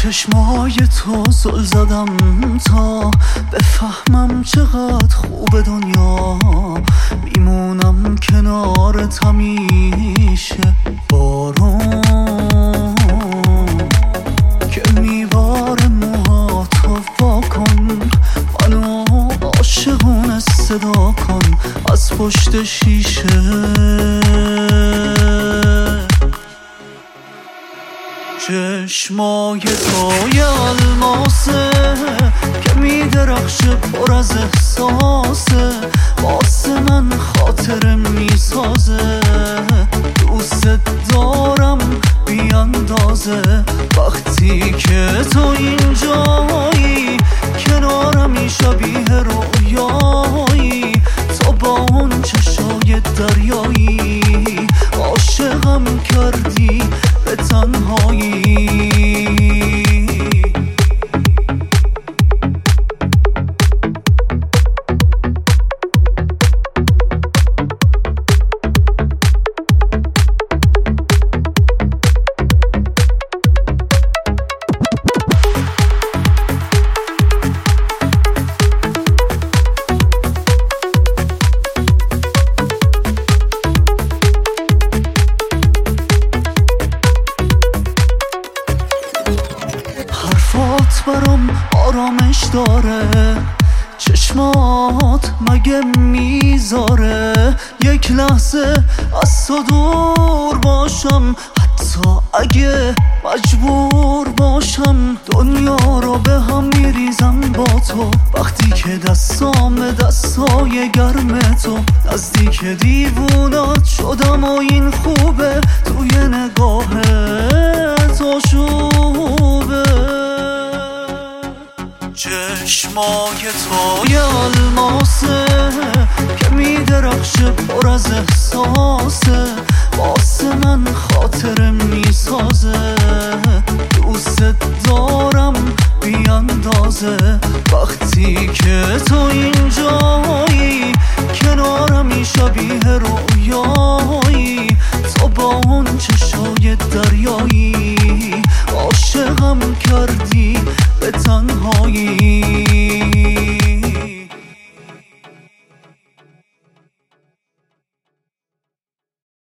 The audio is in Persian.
چشمای تو زل زدم تا بفهمم چقدر خوب دنیا، میمونم کنارت همیشه. بارون که میباره موهاتو واکن، منو عاشقونه صدا کن از پشت شیشه. چشمای توی الماسه که میدرخشه پر از احساسه، واسه من خاطره میسازه. دوست دارم بی اندازه وقتی که تو اینجایی، کنارمی شبیه رویایی. تو با اون چشای دریایی عاشقم کردی به تنهایی. حرفات برام آرامش داره، چشمات مگه میذاره یک لحظه از تو دور باشم، حتی اگه مجبور باشم. دنیا رو به هم میریزم با تو وقتی که دستام دستای گرم تو. نزدیک دیوونات شدم و این خوبه، توی نگاه تو شوبه. چشمای توی الماسه که میدرخشه پر از احساسه، واسه من خاطره میسازه. دوست دارم بی اندازه وقتی که تو اینجایی، کنارمی شبیه رویایی. تو با اون چشای دریایی عاشقم کردی به تنهایی.